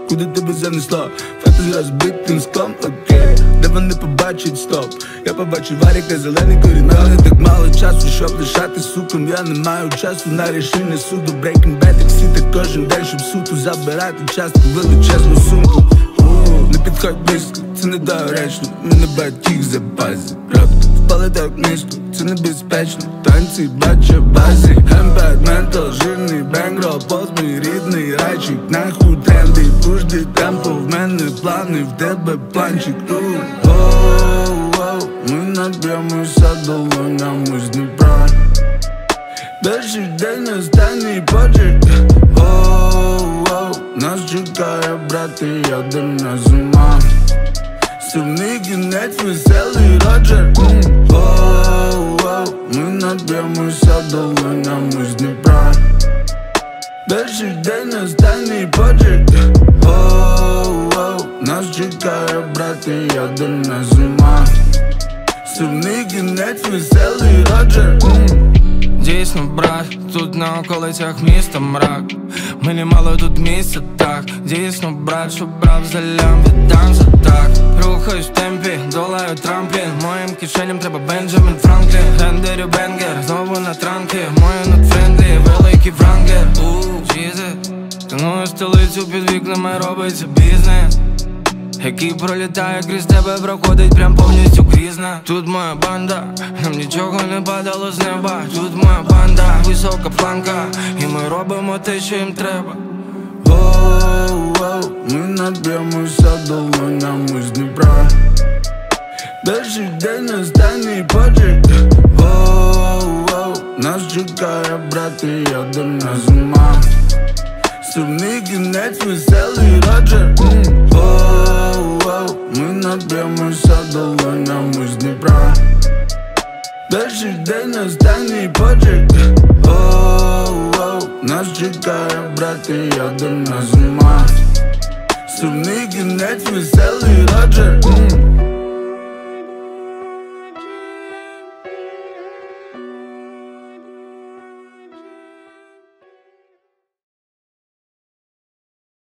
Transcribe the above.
куди тебе занесло? Фото з розбитим склом, окей, де вони побачать стоп. Я побачив варіка, зелений корінок. Не так мало часу, щоб лишати суком. Я не маю часу на рішення суду. Breaking Bad, як всі так кожен день, щоб суто забирати частку величезну сумку. Не підходь близько, це недоречно. Мене батьків за базі. Раптом впали так низько, це небезпечно. Танці бача базі. Емпат, ментал, жирний бенгрол. Пост мій рідний райчик. Нахуй тренди, пужди темпо. В мене плани, в тебе планчик. Ми наб'ємося долонями з Дніпра. Перший день, останній почек. Нас чекає, брати, ядерна зима. Сумний кінець, веселий Роджер. Ми наб'ємося долонями з Дніпра. Перший день, останній почек. Нас чекає, брати, ядерна зима. Сумний кінець, веселий Роджер. Дійсно, брат, тут на околицях міста мрак. Мені мало тут місця, так. Дійсно, брат, що брав за лям, віддам за так. Рухаюсь в темпі, долаю трамплін. Моїм кишеням треба Бенджамін Франклін. Гендерю бенгер, знову на транки. Мої нотфрендлі, великий франгер. Джізи, станую столицю під вікнами, робиться бізнес, який пролітає крізь тебе, проходить прям повністю крізь нас. Тут моя банда, нам нічого не падало з неба. Тут моя банда, висока планка, і ми робимо те, що їм треба. Ми наб'ємося долонями з Дніпра. Перший день, останній почек. Нас чекає, брати, ядерна зима. Сумний кінець, веселий Роджер. Ми наб'ємося долонями з Дніпра. Перший день, останній почек. Нас чекає, брати, ядерна зима. Сумний кінець, веселий